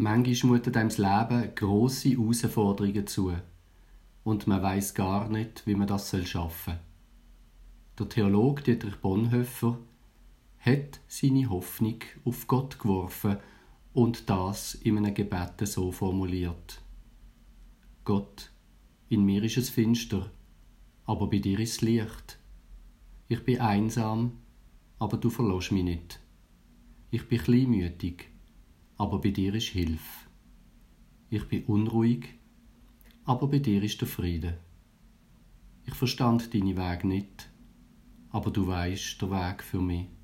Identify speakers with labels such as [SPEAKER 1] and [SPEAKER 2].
[SPEAKER 1] Manchmal mutet einem das Leben grosse Herausforderungen zu und man weiss gar nicht, wie man das schaffen soll. Der Theologe Dietrich Bonhoeffer hat seine Hoffnung auf Gott geworfen und das in einem Gebet so formuliert: Gott, in mir ist es finster, aber bei dir ist es Licht. Ich bin einsam, aber du verlässt mich nicht. Ich bin kleinmütig, aber bei dir ist Hilfe. Ich bin unruhig, aber bei dir ist der Friede. Ich verstand deine Wege nicht, aber du weisst den Weg für mich.